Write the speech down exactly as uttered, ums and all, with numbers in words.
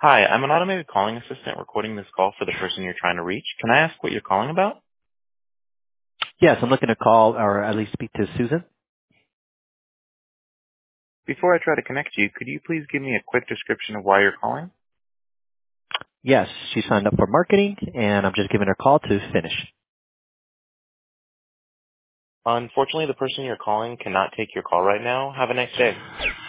Hi, I'm an automated calling assistant recording this call for the person you're trying to reach. Can I ask what you're calling about? Yes, I'm looking to call or at least speak to Susan. Before I try to connect you, could you please give me a quick description of why you're calling? Yes, she signed up for marketing, and I'm just giving her a call to finish. Unfortunately, the person you're calling cannot take your call right now. Have a nice day.